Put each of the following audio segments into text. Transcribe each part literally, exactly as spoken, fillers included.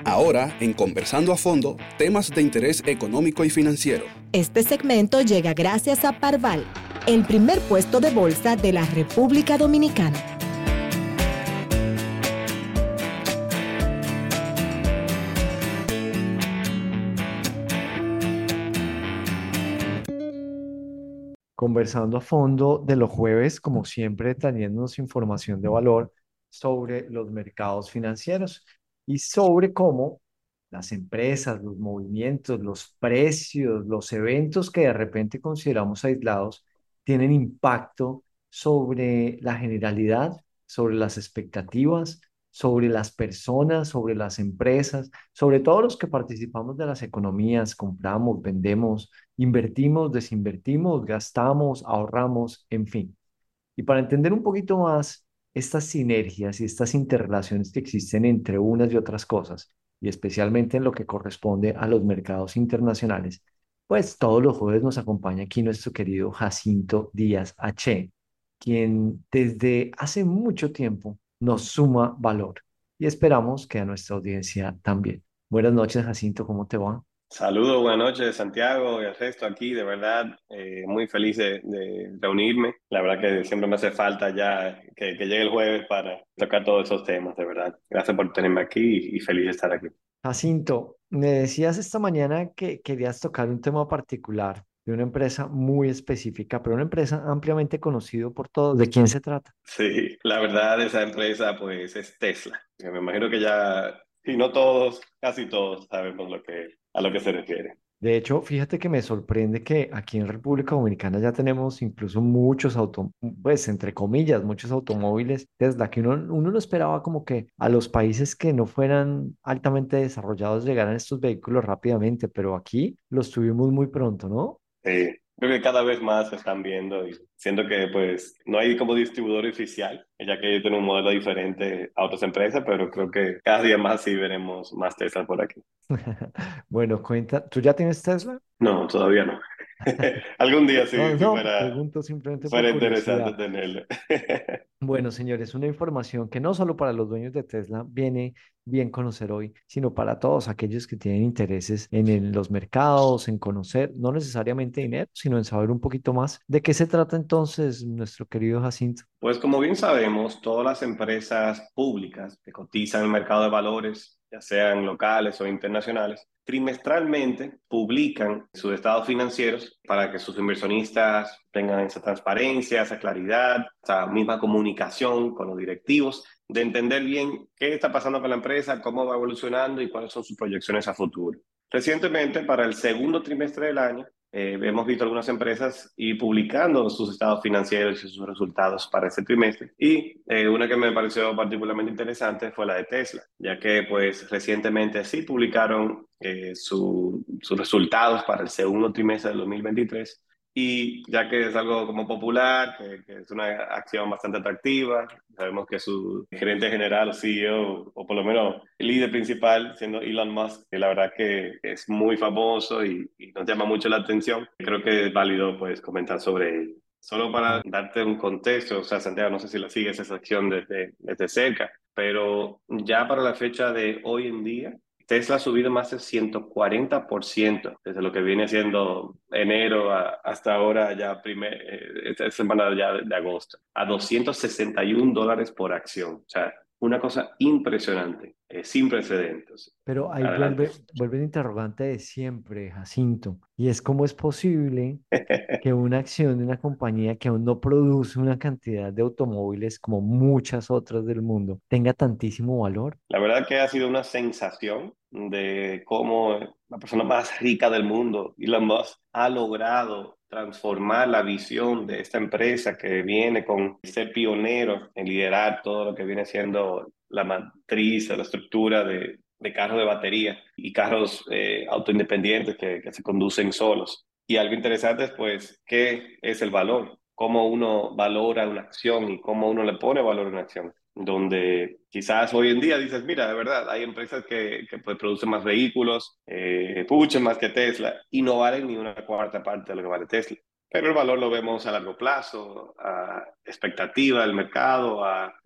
Ahora, en Conversando a Fondo, temas de interés económico y financiero. Este segmento llega gracias a Parval, el primer puesto de bolsa de la República Dominicana. Conversando a fondo de los jueves, como siempre, trayéndonos información de valor sobre los mercados financieros y sobre cómo las empresas, los movimientos, los precios, los eventos que de repente consideramos aislados tienen impacto sobre la generalidad, sobre las expectativas, sobre las personas, sobre las empresas, sobre todos los que participamos de las economías, compramos, vendemos, invertimos, desinvertimos, gastamos, ahorramos, en fin. Y para entender un poquito más estas sinergias y estas interrelaciones que existen entre unas y otras cosas, y especialmente en lo que corresponde a los mercados internacionales, pues todos los jueves nos acompaña aquí nuestro querido Jacinto Díaz H., quien desde hace mucho tiempo nos suma valor y esperamos que a nuestra audiencia también. Buenas noches, Jacinto, ¿cómo te va? Saludos, buenas noches, Santiago y el resto aquí, de verdad, eh, muy feliz de, de reunirme. La verdad que siempre me hace falta ya que, que llegue el jueves para tocar todos esos temas, de verdad. Gracias por tenerme aquí y, y feliz de estar aquí. Jacinto, me decías esta mañana que querías tocar un tema particular de una empresa muy específica, pero una empresa ampliamente conocida por todos. ¿De quién se trata? Sí, la verdad esa empresa pues es Tesla. Me imagino que ya, si no todos, casi todos sabemos lo que, a lo que se refiere. De hecho, fíjate que me sorprende que aquí en República Dominicana ya tenemos incluso muchos auto, pues entre comillas, muchos automóviles Tesla, que uno, uno no esperaba como que a los países que no fueran altamente desarrollados llegaran estos vehículos rápidamente, pero aquí los tuvimos muy pronto, ¿no? Sí, creo que cada vez más se están viendo y siento que pues no hay como distribuidor oficial, ya que ellos tienen un modelo diferente a otras empresas, pero creo que cada día más sí veremos más Tesla por aquí. Bueno, cuenta, ¿tú ya tienes Tesla? No, todavía no. Algún día sí, No, sí no, fuera, pregunto simplemente por fuera interesante curiosidad. tenerlo. Bueno, señores, una información que no solo para los dueños de Tesla viene bien conocer hoy, sino para todos aquellos que tienen intereses en, el- los mercados, en conocer, no necesariamente dinero, sino en saber un poquito más de qué se trata entonces nuestro querido Jacinto. Pues como bien sabemos, todas las empresas públicas que cotizan en el mercado de valores, ya sean locales o internacionales, trimestralmente publican sus estados financieros para que sus inversionistas tengan esa transparencia, esa claridad, esa misma comunicación con los directivos, de entender bien qué está pasando con la empresa, cómo va evolucionando y cuáles son sus proyecciones a futuro. Recientemente, para el segundo trimestre del año, eh, hemos visto algunas empresas ir publicando sus estados financieros y sus resultados para ese trimestre. Y eh, una que me pareció particularmente interesante fue la de Tesla, ya que pues recientemente sí publicaron eh, su, sus resultados para el segundo trimestre del dos mil veintitrés. Y ya que es algo como popular, que, que es una acción bastante atractiva, sabemos que su gerente general o C E O, o por lo menos el líder principal, siendo Elon Musk, que la verdad que es muy famoso y, y nos llama mucho la atención, creo que es válido pues comentar sobre ello. Solo para darte un contexto, o sea, Santiago, no sé si la sigues esa acción desde, desde cerca, pero ya para la fecha de hoy en día, Tesla ha subido más del ciento cuarenta por ciento desde lo que viene siendo enero a, hasta ahora, ya primer, eh, esta semana ya de, de agosto, a doscientos sesenta y un dólares por acción. O sea, una cosa impresionante, eh, sin precedentes. Pero ahí Adelante. vuelve, vuelve el interrogante de siempre, Jacinto, y es cómo es posible que una acción de una compañía que aún no produce una cantidad de automóviles como muchas otras del mundo tenga tantísimo valor. La verdad que ha sido una sensación de cómo la persona más rica del mundo, Elon Musk, ha logrado transformar la visión de esta empresa que viene con ser pionero en liderar todo lo que viene siendo la matriz, la estructura de, de carros de batería y carros eh, autoindependientes que, que se conducen solos. Y algo interesante es, pues, ¿qué es el valor? Cómo uno valora una acción y cómo uno le pone valor a una acción, donde quizás hoy en día dices, mira, de verdad, hay empresas que, que pues, producen más vehículos, eh, puchen más que Tesla, y no valen ni una cuarta parte de lo que vale Tesla. Pero el valor lo vemos a largo plazo, a expectativa del mercado, a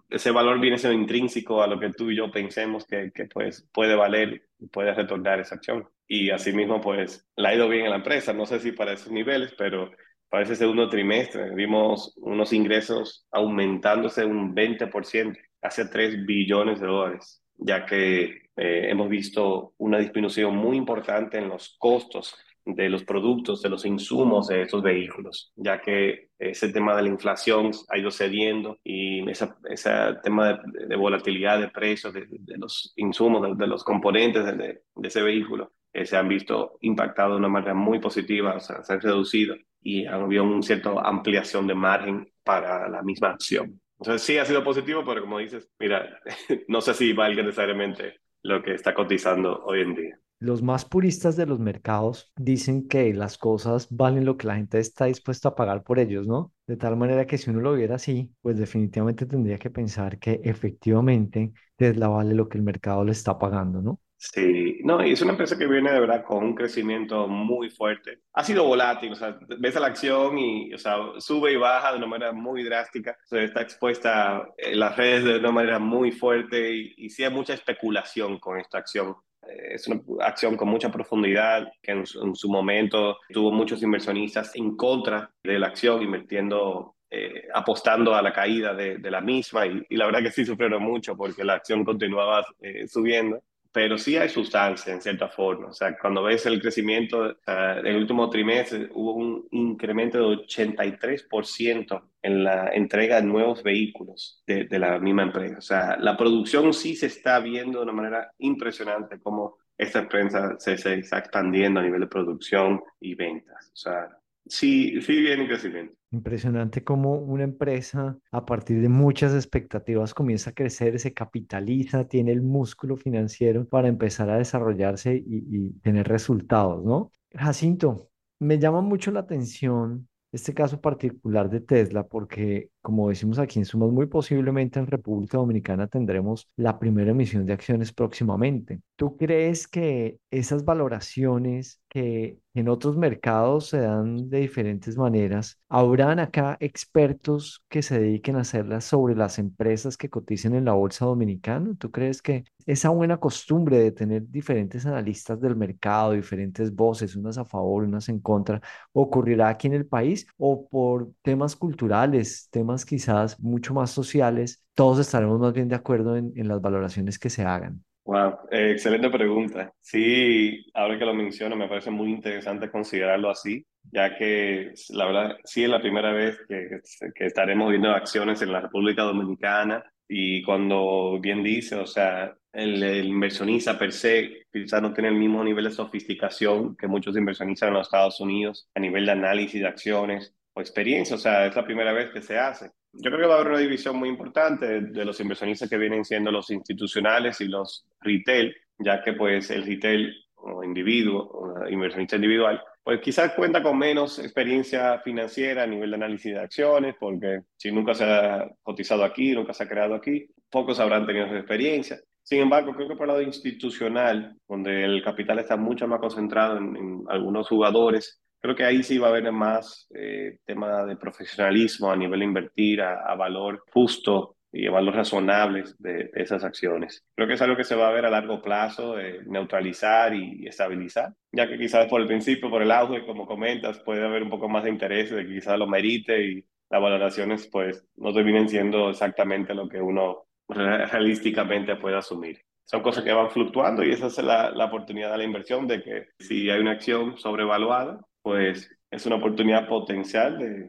ese valor viene siendo intrínseco a lo que tú y yo pensemos que, que pues puede valer y puede retornar esa acción. Y asimismo, pues, le ha ido bien a la empresa. No sé si para esos niveles, pero para ese segundo trimestre vimos unos ingresos aumentándose un veinte por ciento, hace tres billones de dólares, ya que eh, hemos visto una disminución muy importante en los costos de los productos, de los insumos de estos vehículos, ya que ese tema de la inflación ha ido cediendo y ese, ese tema de, de volatilidad de precios de, de los insumos, de, de los componentes de, de, de ese vehículo, eh, se han visto impactados de una manera muy positiva, o sea, se han reducido y ha habido una cierta ampliación de margen para la misma acción. Entonces sí ha sido positivo, pero como dices, mira, no sé si valga necesariamente lo que está cotizando hoy en día. Los más puristas de los mercados dicen que las cosas valen lo que la gente está dispuesta a pagar por ellos, ¿no? De tal manera que si uno lo viera así, pues definitivamente tendría que pensar que efectivamente Tesla vale lo que el mercado le está pagando, ¿no? Sí, no, y es una empresa que viene de verdad con un crecimiento muy fuerte. Ha sido volátil, o sea, ves a la acción y, o sea, sube y baja de una manera muy drástica. O sea, está expuesta en las redes de una manera muy fuerte y, y sí hay mucha especulación con esta acción. Eh, Es una acción con mucha profundidad que en su, en su momento tuvo muchos inversionistas en contra de la acción, invirtiendo, eh, apostando a la caída de, de la misma y, y la verdad que sí sufrieron mucho porque la acción continuaba eh, subiendo, pero sí hay sustancia en cierta forma. O sea, cuando ves el crecimiento, o sea, el último trimestre hubo un incremento de ochenta y tres por ciento en la entrega de nuevos vehículos de, de la misma empresa. O sea, la producción sí se está viendo de una manera impresionante cómo esta empresa se, se está expandiendo a nivel de producción y ventas. O sea, sí, sí viene en crecimiento. Impresionante cómo una empresa, a partir de muchas expectativas, comienza a crecer, se capitaliza, tiene el músculo financiero para empezar a desarrollarse y, y tener resultados, ¿no? Jacinto, me llama mucho la atención este caso particular de Tesla, porque, como decimos aquí en Sumas, muy posiblemente en República Dominicana tendremos la primera emisión de acciones próximamente. ¿Tú crees que esas valoraciones que en otros mercados se dan de diferentes maneras, habrán acá expertos que se dediquen a hacerlas sobre las empresas que coticen en la bolsa dominicana? ¿Tú crees que esa buena costumbre de tener diferentes analistas del mercado, diferentes voces, unas a favor, unas en contra, ocurrirá aquí en el país o por temas culturales, temas quizás mucho más sociales, todos estaremos más bien de acuerdo en, en las valoraciones que se hagan? Wow, eh, excelente pregunta. Sí, ahora que lo menciono, me parece muy interesante considerarlo así, ya que la verdad sí es la primera vez que, que estaremos viendo acciones en la República Dominicana y cuando bien dice, o sea, el, el inversionista per se quizás no tiene el mismo nivel de sofisticación que muchos inversionistas en los Estados Unidos a nivel de análisis de acciones o experiencia, o sea, es la primera vez que se hace. Yo creo que va a haber una división muy importante de, de los inversionistas que vienen siendo los institucionales y los retail, ya que pues el retail o individuo, o inversionista individual, pues quizás cuenta con menos experiencia financiera a nivel de análisis de acciones, porque si nunca se ha cotizado aquí, nunca se ha creado aquí, pocos habrán tenido esa experiencia. Sin embargo, creo que por el lado institucional, donde el capital está mucho más concentrado en, en algunos jugadores, creo que ahí sí va a haber más eh, tema de profesionalismo a nivel de invertir a, a valor justo y a valores razonables de, de esas acciones. Creo que es algo que se va a ver a largo plazo, eh, neutralizar y estabilizar, ya que quizás por el principio, por el auge, como comentas, puede haber un poco más de interés de que quizás lo merite y las valoraciones pues no terminen siendo exactamente lo que uno re- realísticamente puede asumir. Son cosas que van fluctuando y esa es la, la oportunidad de la inversión, de que si hay una acción sobrevaluada, pues es una oportunidad potencial de,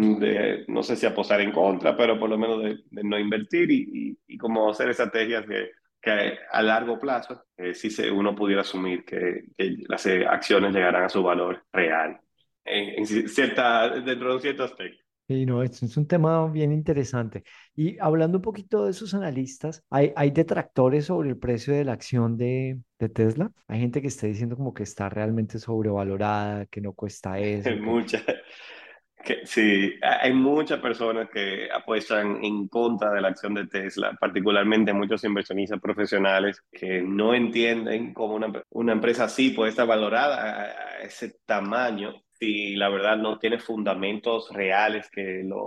de no sé si apostar en contra, pero por lo menos de, de no invertir y, y, y como hacer estrategias que, que a largo plazo eh, sí se, uno pudiera asumir que, que las eh, acciones llegarán a su valor real en, en cierta, dentro de un cierto aspecto. Y no, esto es un tema bien interesante. Y hablando un poquito de esos analistas, ¿hay, hay detractores sobre el precio de la acción de, de Tesla? Hay gente que está diciendo como que está realmente sobrevalorada, que no cuesta eso, que... Muchas. Que, sí, hay muchas personas que apuestan en contra de la acción de Tesla, particularmente muchos inversionistas profesionales que no entienden cómo una, una empresa así puede estar valorada a, a ese tamaño si la verdad no tiene fundamentos reales que lo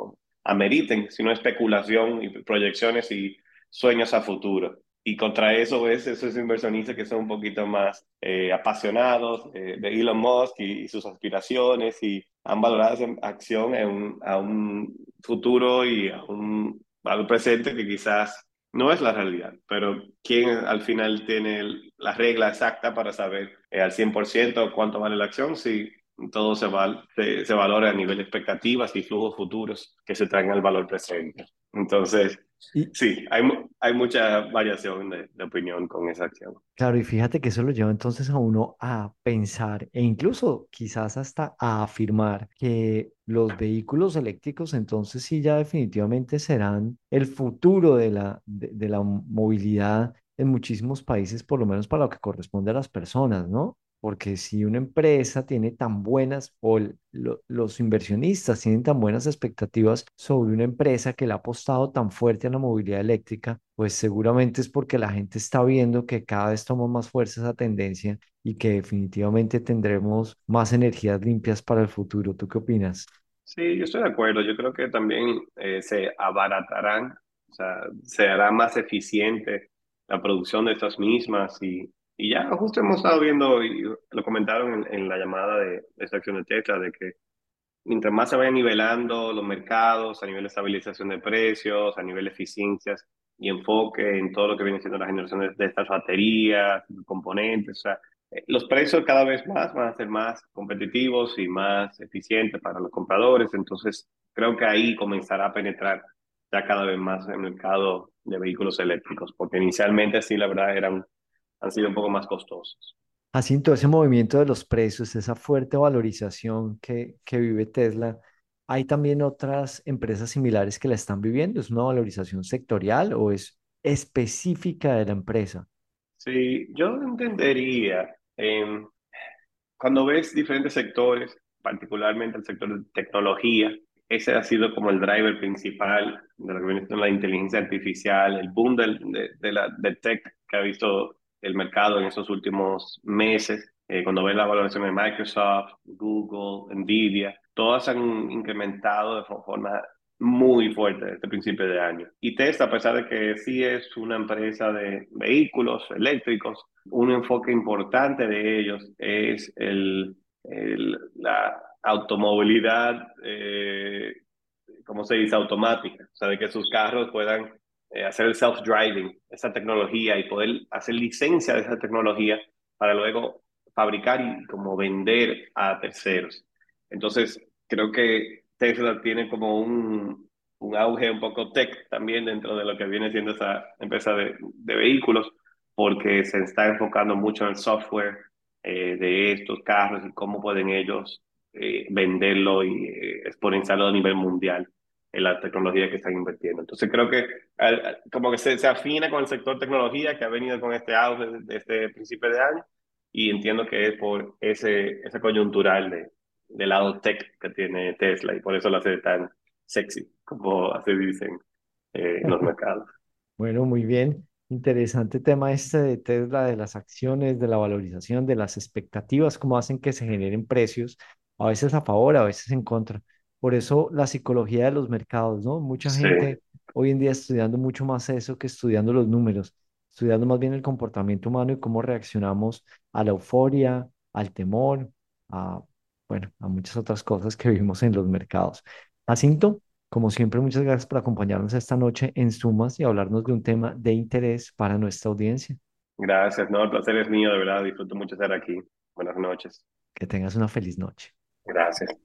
ameriten, sino especulación y proyecciones y sueños a futuro. Y contra eso ves esos inversionistas que son un poquito más eh, apasionados eh, de Elon Musk y, y sus aspiraciones y han valorado esa acción en un- a un futuro y a un valor presente que quizás no es la realidad, pero ¿quién al final tiene el- la regla exacta para saber eh, al cien por ciento cuánto vale la acción? Si todo se, val- se, se valora a nivel de expectativas y flujos futuros que se traen al valor presente. Entonces, Y sí, hay, mu- hay mucha variación de, de opinión con esa acción. claro, y fíjate que eso lo lleva entonces a uno a pensar e incluso quizás hasta a afirmar que los vehículos eléctricos entonces sí ya definitivamente serán el futuro de la, de, de la movilidad en muchísimos países, por lo menos para lo que corresponde a las personas, ¿no? Porque si una empresa tiene tan buenas o el- lo- los inversionistas tienen tan buenas expectativas sobre una empresa que le ha apostado tan fuerte a la movilidad eléctrica, pues seguramente es porque la gente está viendo que cada vez toma más fuerza esa tendencia y que definitivamente tendremos más energías limpias para el futuro. ¿Tú qué opinas? Sí, yo estoy de acuerdo. Yo creo que también eh, se abaratarán, o sea, se hará más eficiente la producción de estas mismas y, y ya justo hemos estado viendo, y lo comentaron en, en la llamada de, de esta acción de Tesla, de que mientras más se vayan nivelando los mercados a nivel de estabilización de precios, a nivel de eficiencias y enfoque en todo lo que viene siendo la generación de, de estas baterías, componentes, o sea, eh, los precios cada vez más van a ser más competitivos y más eficientes para los compradores, entonces creo que ahí comenzará a penetrar ya cada vez más el mercado de vehículos eléctricos, porque inicialmente sí, la verdad, eran, han sido un poco más costosos. Así todo ese movimiento de los precios, esa fuerte valorización que, que vive Tesla, ¿hay también otras empresas similares que la están viviendo? ¿Es una valorización sectorial o es específica de la empresa? Sí, yo entendería. em, Cuando ves diferentes sectores, particularmente el sector de tecnología, ese ha sido como el driver principal de lo que viene siendo la inteligencia artificial, el boom del, de, de la, del tech que ha visto el mercado en esos últimos meses. Eh, cuando ves la valoración de Microsoft, Google, Nvidia, todas han incrementado de forma muy fuerte desde el principio de año. Y Tesla, a pesar de que sí es una empresa de vehículos eléctricos, un enfoque importante de ellos es el, el- la automovilidad, eh, ¿cómo se dice? Automática. O sea, de que sus carros puedan eh, hacer el self-driving, esa tecnología, y poder hacer licencia de esa tecnología para luego fabricar y como vender a terceros. Entonces, creo que Tesla tiene como un, un auge un poco tech también dentro de lo que viene siendo esa empresa de, de vehículos, porque se está enfocando mucho en el software eh, de estos carros y cómo pueden ellos eh, venderlo y eh, exponenciarlo a nivel mundial en la tecnología que están invirtiendo. Entonces creo que al- al- como que se, se afina con el sector tecnología que ha venido con este auge desde principio de año y entiendo que es por ese, ese coyuntural de, del lado tech que tiene Tesla y por eso lo hace tan sexy, como así dicen eh, en los mercados. Bueno, muy bien. Interesante tema este de Tesla, de las acciones, de la valorización, de las expectativas, cómo hacen que se generen precios, a veces a favor, a veces en contra. Por eso la psicología de los mercados, ¿no? Mucha Sí. gente hoy en día estudiando mucho más eso que estudiando los números, estudiando más bien el comportamiento humano y cómo reaccionamos a la euforia, al temor, a, bueno, a muchas otras cosas que vivimos en los mercados. Jacinto, como siempre, muchas gracias por acompañarnos esta noche en Sumas y hablarnos de un tema de interés para nuestra audiencia. Gracias, no, el placer es mío, de verdad, disfruto mucho estar aquí. Buenas noches. Que tengas una feliz noche. Gracias.